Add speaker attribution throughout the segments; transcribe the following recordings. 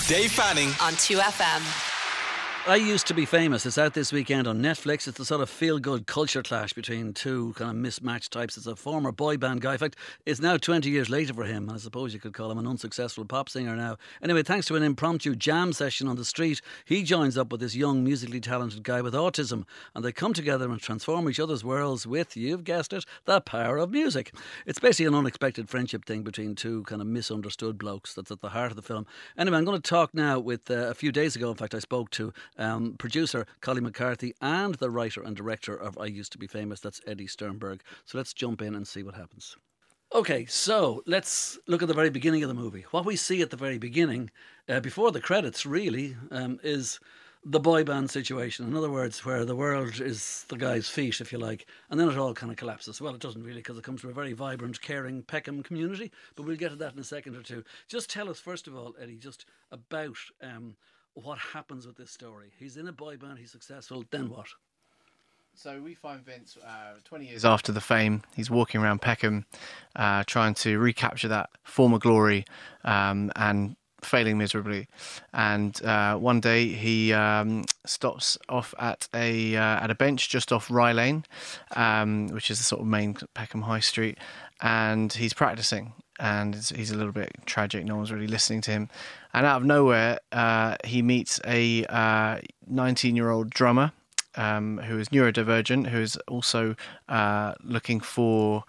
Speaker 1: Dave Fanning
Speaker 2: on 2FM.
Speaker 3: I Used to Be Famous. It's out this weekend on Netflix. It's a sort of feel-good culture clash between two kind of mismatched types. It's a former boy band guy. In fact, it's now 20 years later for him. I suppose you could call him an unsuccessful pop singer now. Anyway, thanks to an impromptu jam session on the street, he joins up with this young, musically talented guy with autism, and they come together and transform each other's worlds with, you've guessed it, the power of music. It's basically an unexpected friendship thing between two kind of misunderstood blokes that's at the heart of the film. Anyway, I'm going to talk now with, a few days ago, in fact, I spoke to producer Colleen McCarthy and the writer and director of I Used to Be Famous, that's Eddie Sternberg. So let's jump in and see what happens. Okay, so let's look at the very beginning of the movie. What we see at the very beginning, before the credits really, is the boy band situation. In other words, where the world is the guy's feet, if you like, and then it all kind of collapses. Well, it doesn't really, because it comes from a very vibrant, caring Peckham community, but we'll get to that in a second or two. Just tell us, first of all, Eddie, just about what happens with this story. He's in a boy band, he's successful, then what?
Speaker 4: So we find Vince 20 years after the fame. He's walking around Peckham trying to recapture that former glory and failing miserably. And one day he stops off at a bench just off Rye Lane, which is the sort of main Peckham High Street, and he's practicing. And he's a little bit tragic. No one's really listening to him. And out of nowhere, he meets a 19-year-old drummer who is neurodivergent, who is also looking for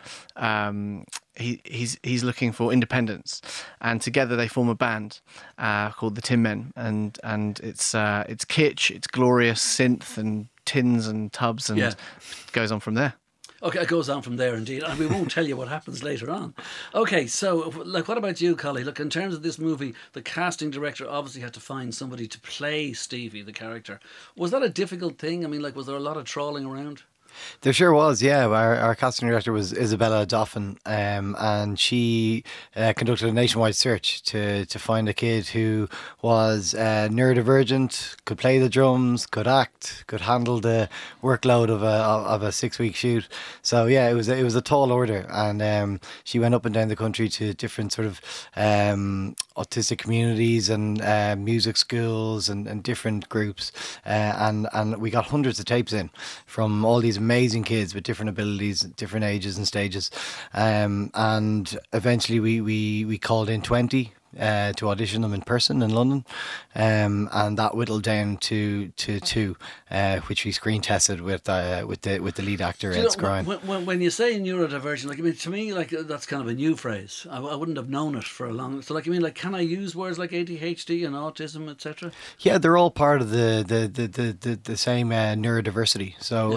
Speaker 4: he's looking for independence. And together they form a band called the Tin Men. And it's kitsch, it's glorious synth and tins and tubs, and it goes on from there.
Speaker 3: Okay, it goes on from there indeed, and we won't tell you what happens later on. Okay, so, like, what about you, Collie? Look, in terms of this movie, the casting director obviously had to find somebody to play Stevie, the character. Was that a difficult thing? I mean, like, was there a lot of trawling around?
Speaker 5: There sure was, yeah. Our casting director was Isabella Doffin, and she conducted a nationwide search to find a kid who was neurodivergent, could play the drums, could act, could handle the workload of a 6-week shoot. So yeah, it was a tall order, and she went up and down the country to different sort of autistic communities and music schools and different groups, and we got hundreds of tapes in from all these amazing kids with different abilities, different ages and stages, and eventually we called in 20 to audition them in person in London, and that whittled down to 2, which we screen tested with the lead actor Ed Skrein.
Speaker 3: When you say neurodivergent, like, I mean, to me, like, that's kind of a new phrase. I wouldn't have known it for a long. So, like, I mean, like, can I use words like ADHD and autism, etc.?
Speaker 5: Yeah, they're all part of the same neurodiversity. So,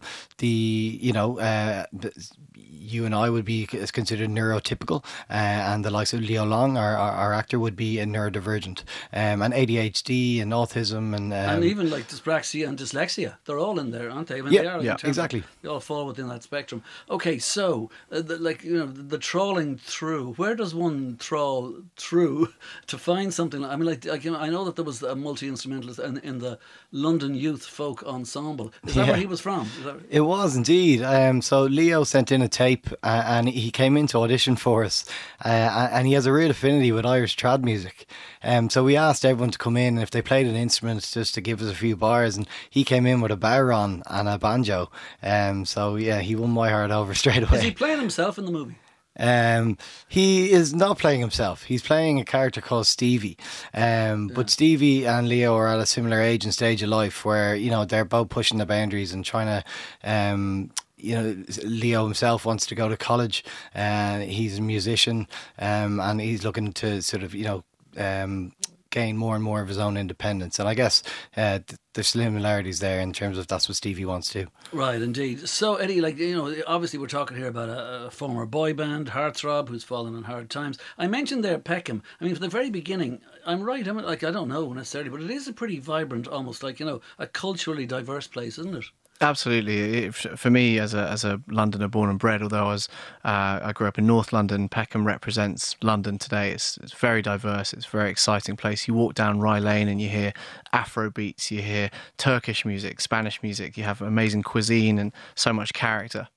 Speaker 5: you and I would be considered neurotypical, and the likes of Leo Long, our actor, would be a neurodivergent, and ADHD and autism and
Speaker 3: even like dyspraxia and dyslexia, they're all in there, aren't they? I mean,
Speaker 5: yeah,
Speaker 3: they are,
Speaker 5: yeah, exactly.
Speaker 3: They all fall within that spectrum. Okay, so the trawling through. Where does one trawl through to find something? I mean, like I know that there was a multi-instrumentalist in the London Youth Folk Ensemble. Is that where he was from?
Speaker 5: It was indeed. So Leo sent in a tape, and he came in to audition for us, and he has a real affinity with Irish trad music. So we asked everyone to come in, and if they played an instrument, just to give us a few bars, and he came in with a bodhrán and a banjo. So yeah, he won my heart over straight away.
Speaker 3: Is he playing himself in the movie?
Speaker 5: He is not playing himself. He's playing a character called Stevie. But Stevie and Leo are at a similar age and stage of life where, they're both pushing the boundaries and trying to, Leo himself wants to go to college. He's a musician, and he's looking to sort of, gain more and more of his own independence. And I guess there's similarities there in terms of that's what Stevie wants to.
Speaker 3: Right, indeed. So, Eddie, obviously we're talking here about a former boy band, heartthrob, who's fallen on hard times. I mentioned there Peckham. I mean, from the very beginning, I'm right. I mean, I don't know necessarily, but it is a pretty vibrant, almost like, a culturally diverse place, isn't it?
Speaker 4: Absolutely. For me, as a Londoner born and bred, although I grew up in North London, Peckham represents London today. It's very diverse. It's a very exciting place. You walk down Rye Lane and you hear Afro beats, you hear Turkish music, Spanish music. You have amazing cuisine and so much character.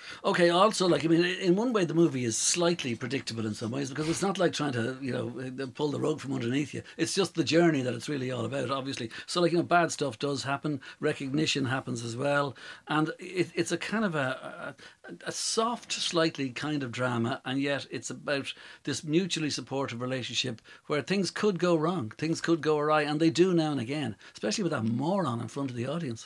Speaker 3: Okay, also, like, I mean, in one way, the movie is slightly predictable in some ways because it's not like trying to, pull the rug from underneath you. It's just the journey that it's really all about, obviously. So, like, bad stuff does happen, recognition happens as well, and it's a kind of a soft, slightly kind of drama, and yet it's about this mutually supportive relationship where things could go wrong, things could go awry, and they do now and again, especially with that moron in front of the audience.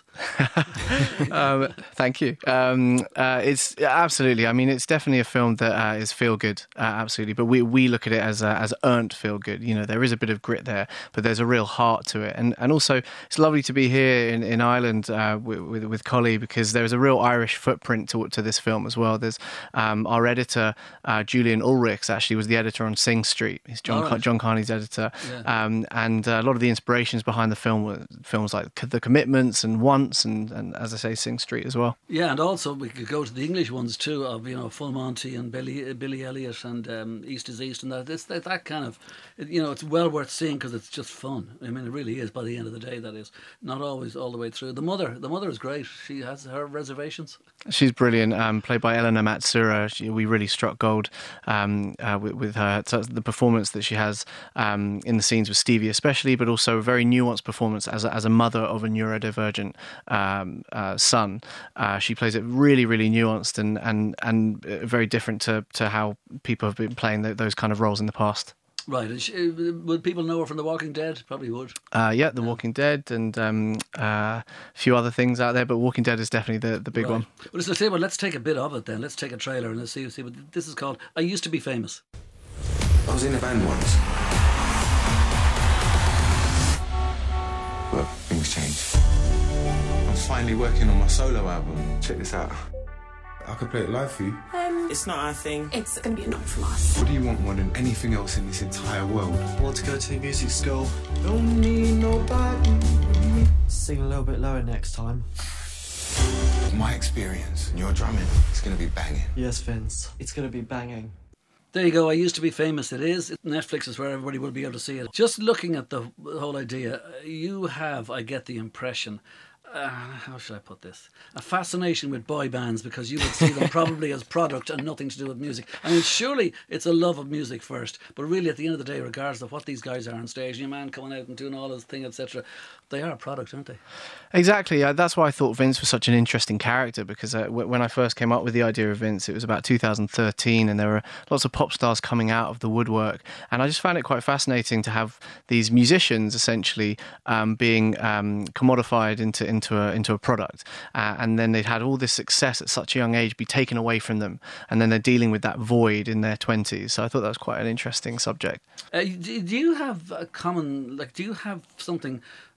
Speaker 4: Thank you. It's absolutely. I mean, it's definitely a film that is feel good, absolutely. But we look at it as earned feel good. There is a bit of grit there, but there's a real heart to it. And also, it's lovely to be here in Ireland with Collie, because there's a real Irish footprint to this film as well. There's our editor, Julian Ulrichs, actually was the editor on Sing Street. He's John Carney's editor. Yeah. And a lot of the inspirations behind the film were films like The Commitments and Once, and as I say, Sing Street as well.
Speaker 3: Yeah, and also we could go to the English ones too, of Full Monty and Billy Elliot and East is East, and that kind of, it's well worth seeing because it's just fun. I mean, it really is. By the end of the day, that is not always all the way through. The mother is great. She has her reservations.
Speaker 4: She's brilliant. Played by Elena Matsura. We really struck gold with her. So the performance that she has in the scenes with Stevie, especially, but also a very nuanced performance as a mother of a neurodivergent son. She plays it really, really nuanced and very different to how people have been playing those kind of roles in the past.
Speaker 3: Right. Would people know her from The Walking Dead? Probably would.
Speaker 4: Yeah, The Walking Dead and a few other things out there, but Walking Dead is definitely the big one.
Speaker 3: Well, let's tell you what, let's take a bit of it then. Let's take a trailer and let's see what this is called. I Used to Be Famous.
Speaker 1: I was in a band once. But things changed. I'm finally working on my solo album. Check this out. I could play it live for you.
Speaker 2: It's not our thing.
Speaker 6: It's going to be a not from us.
Speaker 1: What do you want more than anything else in this entire world?
Speaker 2: I want to go to music school.
Speaker 1: Don't need nobody.
Speaker 2: Sing a little bit lower next time.
Speaker 1: My experience and your drumming, it's going to be banging.
Speaker 2: Yes, Vince. It's going to be banging.
Speaker 3: There you go. I Used to Be Famous. It is. Netflix is where everybody will be able to see it. Just looking at the whole idea, you have, I get the impression, how should I put this? A fascination with boy bands because you would see them probably as product and nothing to do with music. I mean, surely it's a love of music first, but really at the end of the day, regardless of what these guys are on stage, your man coming out and doing all his thing, etc., they are a product, aren't they?
Speaker 4: Exactly. That's why I thought Vince was such an interesting character, because when I first came up with the idea of Vince, it was about 2013, and there were lots of pop stars coming out of the woodwork, and I just found it quite fascinating to have these musicians essentially being commodified into a product, and then they'd had all this success at such a young age be taken away from them, and then they're dealing with that void in their 20s. So I thought that was quite an interesting subject.
Speaker 3: Do you have a common, do you have something,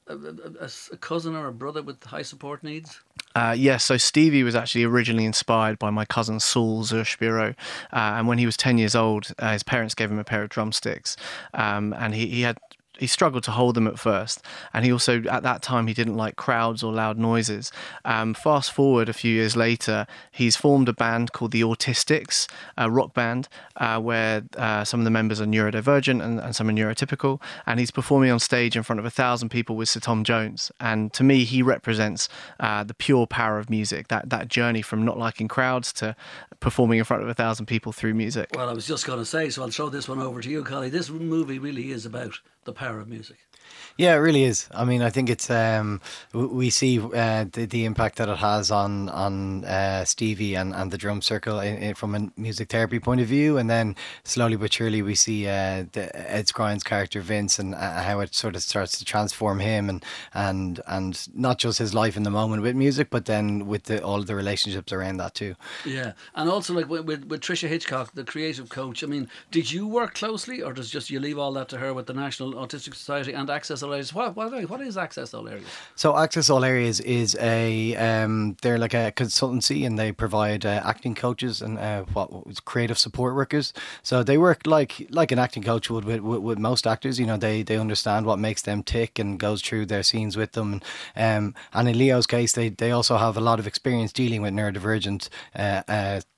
Speaker 3: a cousin or a brother with high support needs?
Speaker 4: Yes, so Stevie was actually originally inspired by my cousin Saul Zurspiro, and when he was 10 years old, his parents gave him a pair of drumsticks, and he struggled to hold them at first, and he also, at that time, he didn't like crowds or loud noises. Fast forward a few years later, he's formed a band called the Autistics, a rock band, where some of the members are neurodivergent and some are neurotypical, and he's performing on stage in front of 1,000 people with Sir Tom Jones. And to me, he represents the pure power of music, that journey from not liking crowds to performing in front of 1,000 people through music.
Speaker 3: Well, I was just going to say, so I'll throw this one over to you, Collie. This movie really is about the power of music.
Speaker 5: Yeah, it really is. I mean, I think it's we see the impact that it has on Stevie and the drum circle from a music therapy point of view, and then slowly but surely we see Ed Skrein's character Vince and how it sort of starts to transform him and not just his life in the moment with music, but then with all the relationships around that too.
Speaker 3: Yeah, and also like with Tricia Hitchcock, the creative coach. I mean, did you work closely, or does just you leave all that to her with the National Autistic Society and Access All Areas? What is Access All Areas? So
Speaker 5: Access All Areas is they're like a consultancy, and they provide acting coaches and creative support workers. So they work like an acting coach would with most actors. You know, they understand what makes them tick and goes through their scenes with them. And in Leo's case, they also have a lot of experience dealing with neurodivergent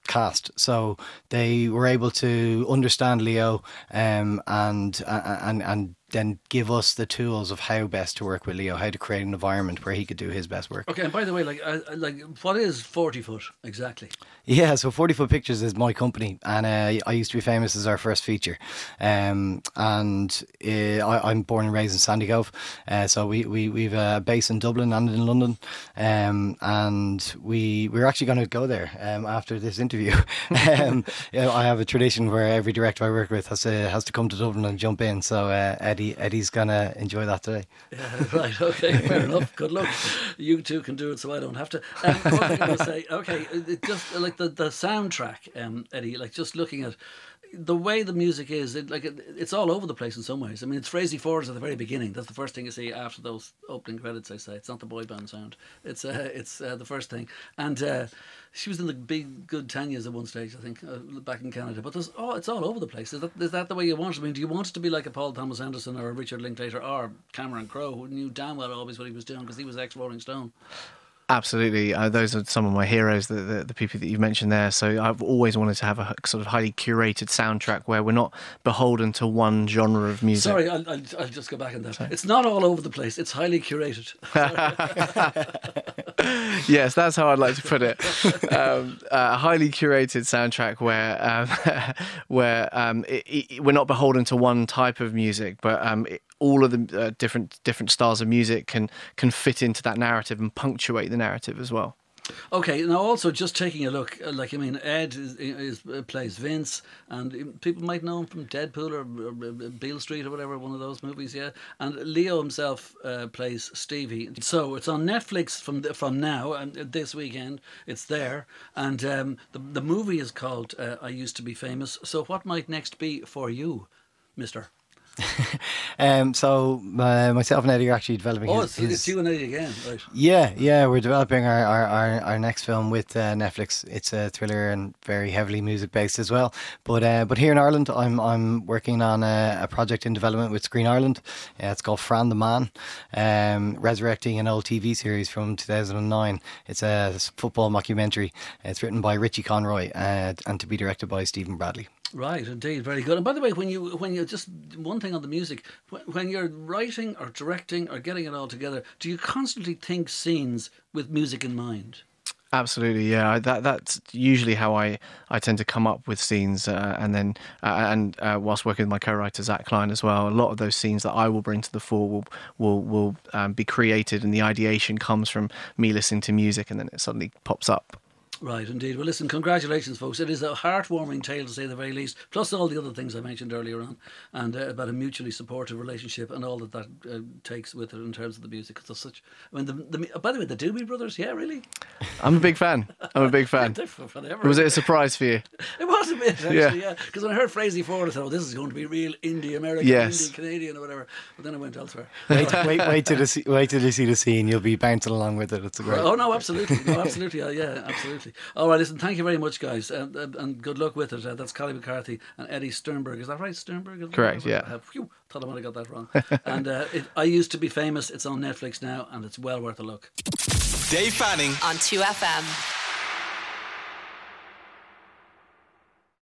Speaker 5: cast, so they were able to understand Leo and then give us the tools of how best to work with Leo, how to create an environment where he could do his best work.
Speaker 3: Okay, and by the way, like what is 40 Foot exactly?
Speaker 5: Yeah, so 40 Foot Pictures is my company, and I Used to Be Famous is our first feature. I'm born and raised in Sandycove, so we've a base in Dublin and in London, and we're actually going to go there after this interview. I have a tradition where every director I work with has to come to Dublin and jump in, so Eddie's going to enjoy that today.
Speaker 3: Yeah, right, okay, fair enough. Good luck. You two can do it, so I don't have to. What was I going to say? Okay, just like the soundtrack, Eddie, like just looking at the way the music is, it's all over the place in some ways. I mean, it's Frazee Forge at the very beginning. That's the first thing you see after those opening credits, I say. It's not the boy band sound. It's the first thing. And she was in the big good Tanya's at one stage, I think, back in Canada. But it's all over the place. Is that the way you want it? I mean, do you want it to be like a Paul Thomas Anderson or a Richard Linklater or Cameron Crowe, who knew damn well always what he was doing because he was ex-Rolling Stone?
Speaker 4: Absolutely. Those are some of my heroes, the people that you've mentioned there. So I've always wanted to have a sort of highly curated soundtrack where we're not beholden to one genre of music.
Speaker 3: Sorry, I'll just go back on that. Sorry. It's not all over the place. It's highly curated.
Speaker 4: Yes, that's how I'd like to put it. A highly curated soundtrack where we're not beholden to one type of music, but all of the different styles of music can fit into that narrative and punctuate the narrative as well.
Speaker 3: Okay, now also just taking a look, Ed plays Vince, and people might know him from Deadpool or Beale Street or whatever, one of those movies, yeah. And Leo himself plays Stevie. So it's on Netflix from now, and this weekend it's there. And the movie is called I Used to Be Famous. So what might next be for you, mister?
Speaker 5: So myself and Eddie are actually developing
Speaker 3: it's you and Eddie again, right?
Speaker 5: Yeah, we're developing our next film with Netflix. It's a thriller and very heavily music based as well. But here in Ireland, I'm working on a project in development with Screen Ireland. It's called Fran the Man, resurrecting an old TV series from 2009. It's a football mockumentary. It's written by Richie Conroy and to be directed by Stephen Bradley.
Speaker 3: Right, indeed, very good. And by the way, when you just one thing on the music, when you're writing or directing or getting it all together, do you constantly think scenes with music in mind?
Speaker 4: Absolutely, yeah. That's usually how I tend to come up with scenes, and then whilst working with my co-writer Zach Klein as well, a lot of those scenes that I will bring to the fore will be created, and the ideation comes from me listening to music, and then it suddenly pops up.
Speaker 3: Right, indeed. Well, listen, congratulations, folks. It is a heartwarming tale, to say the very least, plus all the other things I mentioned earlier on, and about a mutually supportive relationship and all that takes with it in terms of the music. It's such. I mean, by the way, the Doobie Brothers, yeah, really?
Speaker 4: I'm a big fan. Was it a surprise for you?
Speaker 3: It was a bit, actually, yeah. Because when I heard Frazee Forge, I thought, this is going to be real indie American, indie Canadian or whatever. But then I went elsewhere.
Speaker 5: Wait till you see the scene. You'll be bouncing along with it. It's great.
Speaker 3: Oh, no, absolutely. No, absolutely. Yeah, absolutely. All right, listen, thank you very much, guys, and good luck with it. That's Collie McCarthy and Eddie Sternberg. Is that right, Sternberg?
Speaker 4: Correct, yeah.
Speaker 3: Phew, thought I might have got that wrong. And I Used to Be Famous. It's on Netflix now, and it's well worth a look.
Speaker 6: Dave Fanning
Speaker 7: on 2FM.